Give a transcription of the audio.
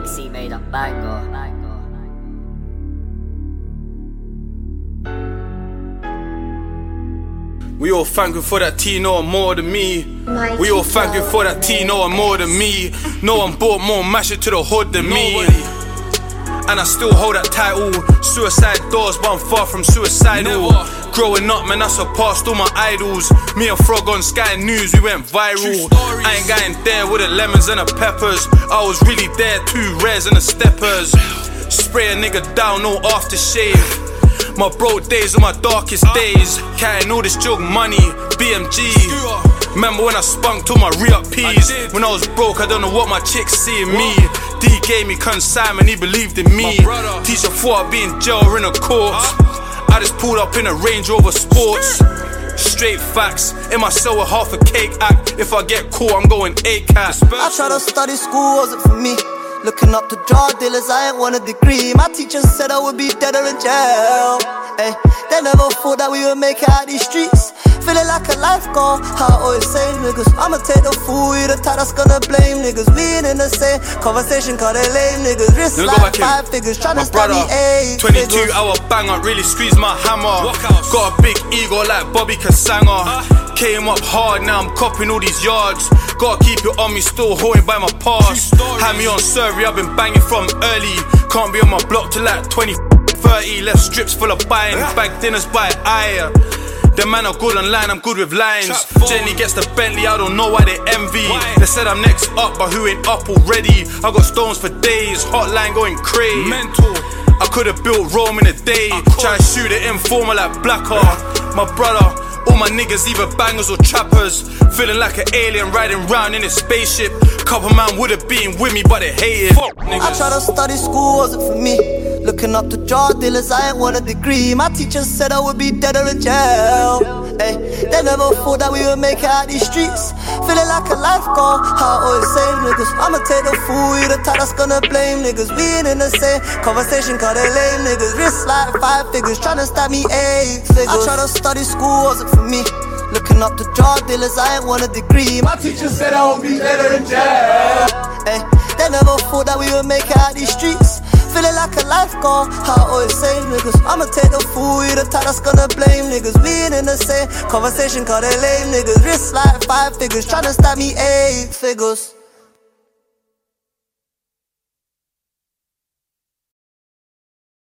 Dixie made a banger. We all thankful for that T, no one more than me. We all thankful for that T, no one more than me. No one bought more masher to the hood than me. And I still hold that title. Suicide doors, but I'm far from suicidal. Growing up, man, I surpassed all my idols. Me and Frog on Sky News, we went viral. I ain't going there with the lemons and the peppers. I was really there, 2 rares and the steppers. Spray a nigga down, no aftershave. My broke days are my darkest days. Carrying all this jug money, BMG. Remember when I spunked all my re-up P's? When I was broke, I don't know what my chicks see in me. D gave me consignment, he believed in me. Teacher thought I'd be in jail or in a court. I just pulled up in a Range Rover Sports. Straight facts, in my cell with half a cake act. If I get caught, I'm going ACAT. I tried to study, school wasn't for me. Looking up to drug dealers, I ain't want a degree. My teacher said I would be dead or in jail. Ay, they never thought that we would make it out these streets. Feeling like a lifeguard, I always say niggas, I'ma take the fool, you the type that's gonna blame niggas. We ain't in the same conversation, cause they lame niggas. Wrist like 5 figures, tryna stab me 8 22 hour banger, really squeeze my hammer. Got a big ego like Bobby Kasanga. Came up hard, now I'm copping all these yards. Gotta keep it on me, still holding by my past. Had me on Surrey, I've been banging from early. Can't be on my block till like 20, 30. Left strips full of buying, bag dinners by eye. The man are good online, I'm good with lines. Jenny gets the Bentley, I don't know why they envy. They said I'm next up, but who ain't up already? I got stones for days, hotline going crazy. I could've built Rome in a day. Try to shoot it informal like Blacker. My brother, all my niggas either bangers or trappers. Feeling like an alien riding round in a spaceship. Couple man would've been with me, but they hated. I tried to study, school wasn't for me. Looking up to drug dealers, I ain't want a degree. My teacher said I would be dead or in jail. Ay, they never thought that we would make it out these streets. Feeling like a lifeguard, I always say niggas, I'ma take the fool, you the type that's gonna blame niggas. We ain't in the same conversation, cause they lame niggas. Wrist like 5 figures, tryna stab me 8 figures. I tried to study, school wasn't for me. Looking up to drug dealers, I ain't want a degree. My teacher said I would be dead or in jail. Ay, they never thought that we would make it out these streets. Feeling like a lifeguard, I always say niggas, I'ma take the fool, you the type that's gonna blame niggas. We ain't in the same conversation, cause they lame niggas. Wrist like 5 figures, tryna stab me 8 figures.